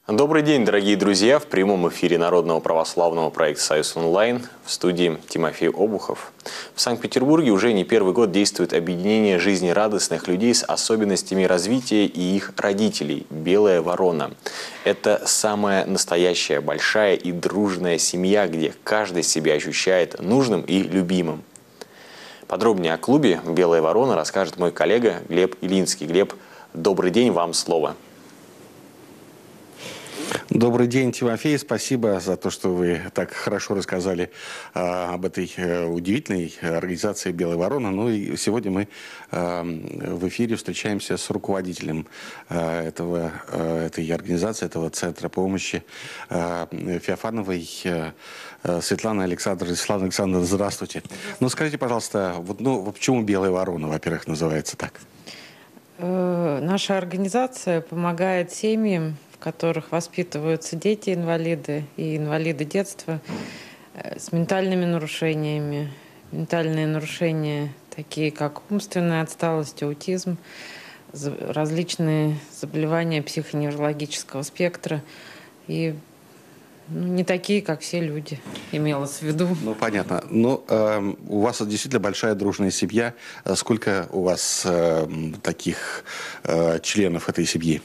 Добрый день, дорогие друзья! В прямом эфире Народного православного проекта «Союз онлайн» в студии Тимофей Обухов. В Санкт-Петербурге уже не первый год действует объединение жизнерадостных людей с особенностями развития и их родителей – «Белая ворона». Это самая настоящая, большая и дружная семья, где каждый себя ощущает нужным и любимым. Подробнее о клубе «Белая ворона» расскажет мой коллега Глеб Илинский. Глеб, добрый день, вам слово. Добрый день, Тимофей. Спасибо за то, что вы так хорошо рассказали об этой удивительной организации «Белая ворона». Ну и сегодня мы в эфире встречаемся с руководителем этой организации, этого центра помощи Феофановой Светланой Александровной. Светлана Александровна, здравствуйте. Ну скажите, пожалуйста, почему «Белая ворона», во-первых, называется так? Наша организация помогает семьям, в которых воспитываются дети-инвалиды и инвалиды детства с ментальными нарушениями. Ментальные нарушения, такие как умственная отсталость, аутизм, различные заболевания психоневрологического спектра и не такие, как все люди, имелось в виду. Ну, понятно. Но у вас действительно большая дружная семья. Сколько у вас таких членов этой семьи?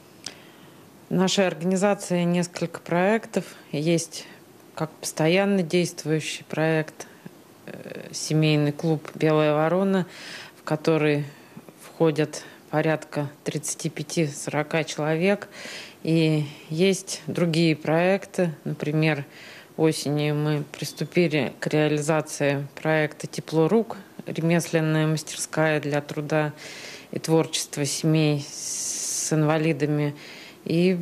В нашей организации несколько проектов. Есть как постоянно действующий проект семейный клуб «Белая ворона», в который входят порядка 35-40 человек. И есть другие проекты. Например, осенью мы приступили к реализации проекта «Тепло рук», ремесленная мастерская для труда и творчества семей с инвалидами. И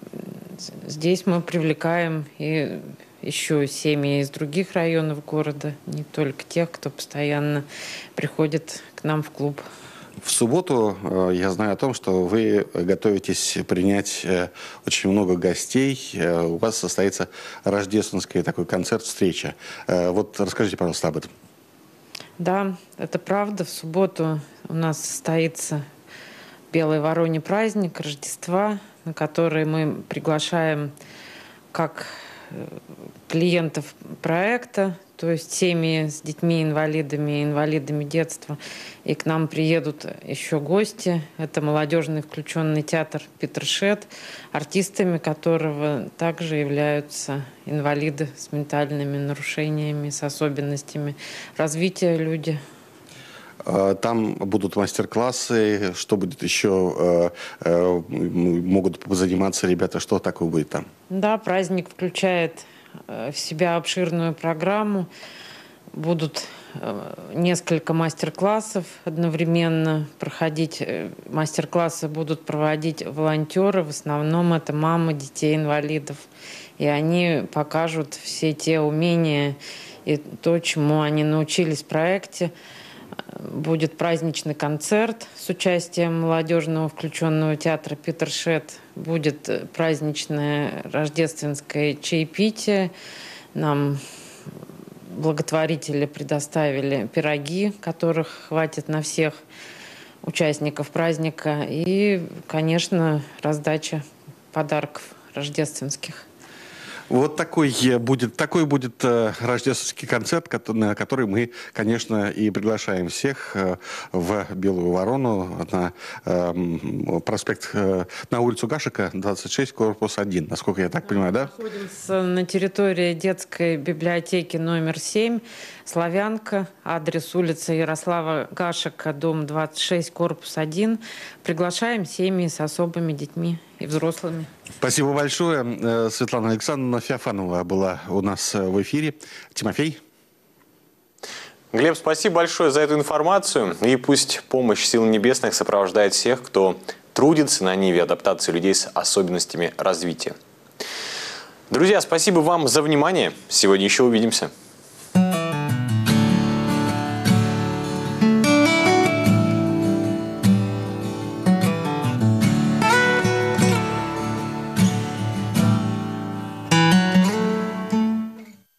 здесь мы привлекаем и еще семьи из других районов города, не только тех, кто постоянно приходит к нам в клуб. В субботу я знаю о том, что вы готовитесь принять очень много гостей. У вас состоится рождественский такой концерт-встреча. Вот расскажите, пожалуйста, об этом. Да, это правда. В субботу у нас состоится «Белой вороне» праздник Рождества, на который мы приглашаем как клиентов проекта, то есть семьи с детьми-инвалидами и инвалидами детства. И к нам приедут еще гости. Это молодежный включенный театр «Петершет», артистами которого также являются инвалиды с ментальными нарушениями, с особенностями развития люди. Там будут мастер-классы, что будет еще, могут заниматься ребята, что такое будет там? Да, праздник включает в себя обширную программу. Будут несколько мастер-классов одновременно проходить. Мастер-классы будут проводить волонтеры, в основном это мамы детей-инвалидов. И они покажут все те умения и то, чему они научились в проекте. Будет праздничный концерт с участием молодежного включенного театра «Петершет». Будет праздничное рождественское чаепитие. Нам благотворители предоставили пироги, которых хватит на всех участников праздника. И, конечно, раздача подарков рождественских. Вот такой будет рождественский концерт, на который мы, конечно, и приглашаем всех в «Белую ворону» на проспект, на улицу Гашека, 26, корпус 1, насколько я так понимаю, да? Мы находимся на территории детской библиотеки номер 7, Славянка, адрес улица Ярослава Гашека, дом 26, корпус 1. Приглашаем семьи с особыми детьми и взрослыми. Спасибо большое. Светлана Александровна Феофанова была у нас в эфире. Тимофей. Глеб, спасибо большое за эту информацию. И пусть помощь сил небесных сопровождает всех, кто трудится на ниве адаптации людей с особенностями развития. Друзья, спасибо вам за внимание. Сегодня еще увидимся.